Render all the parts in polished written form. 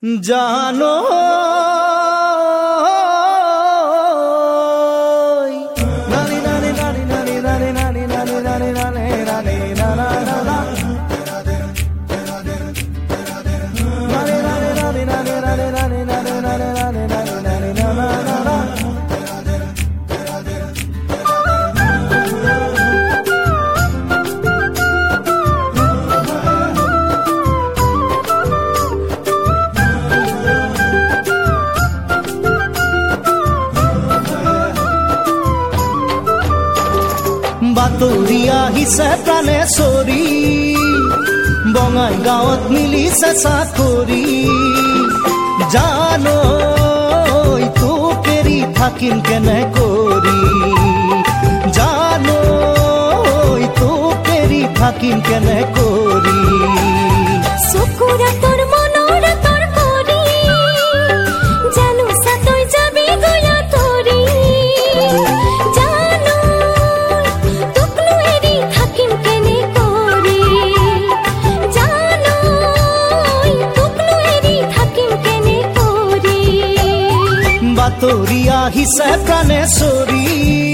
জানো নানি নানি নানি নানি নানি নানি নানি নানি নানি নানি না না না না নানি নানি নানি নানি নানি নানি নানি নানি নানি নানি নানি না না না না বাতৰিয়া হিছে প্ৰাণে চৰি বঙাইগাঁৱত মিলিছে চাকৰি জানো তোক এৰি থাকিম কেনে কৰি জানো তোক এৰি থাকিম কেনে কৰি চকুৰা তোৰ মনৰ তোৰ কৰি জানো সাতৈ যাবি গয়া তোৰি জানো তোকলো এৰি থাকিম কেনে কৰি জানো তোকলো এৰি থাকিম কেনে কৰি বাতৰিয়া হিছে প্ৰাণে চৰি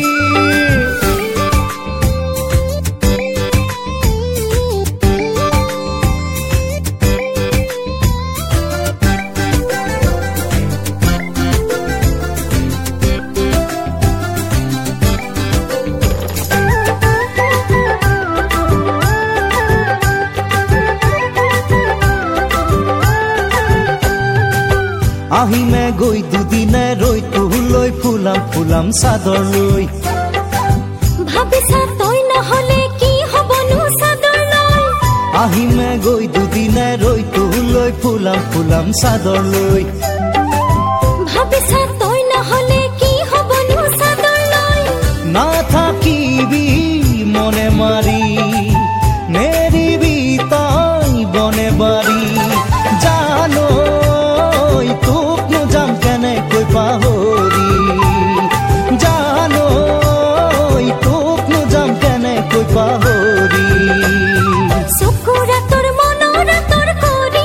আহিমে গৈ দুদিনে ৰৈ তোলৈ ফুলাম ফুলাম চাদৰ লৈ ভাবিছা তই নহলে কি হবনো চাদৰ লৈ আহিমে গৈ দুদিনে ৰৈ তোলৈ ফুলাম ফুলাম চাদৰ লৈ ভাবিছা তই নহলে কি হবনো চাদৰ লৈ নাথাকিবি মনে মাৰি নেৰিবি তই বনে বাৰী জানো তোক নোযাম কেনেকৈ পাহৰি জানো তোক নোযাম কেনেকৈ পাহৰি চকুৰা তোৰ মনৰ তোৰ কৰি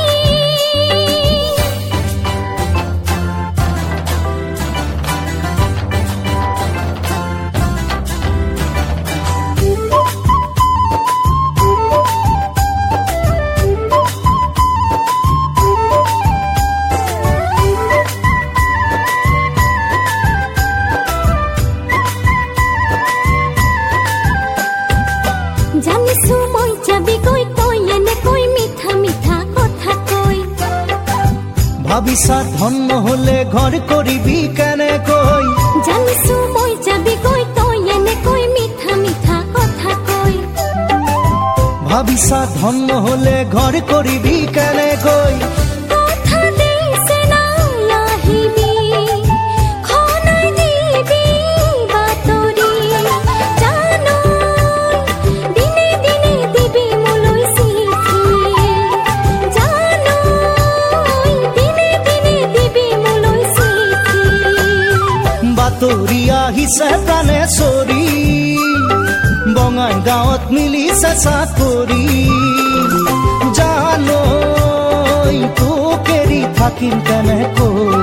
জানিছো মই যাবি কৈ তই এনেকৈ মিঠা মিঠা কথা কৈ ভাবিছা ধন নহলে ঘৰ কৰিবি কেনেকৈ জানিছো মই যাবি কৈ তই এনেকৈ মিঠা মিঠা কথা কৈ ভাবিছা ধন নহলে ঘৰ কৰিবি কেনেকৈ কথা দিছে না লাহিবি খনাই দিবি বাতৰি জানো দিনে দিনে দিবি মোলৈ চিঠি জানো দিনে দিনে দিবি মোলৈ চিঠি বাতৰি আহিছে প্ৰাণে চৰি বঙাইগাঁৱত মিলিছে চাকৰি জানো তোক এৰি থাকিম কেনেকৈ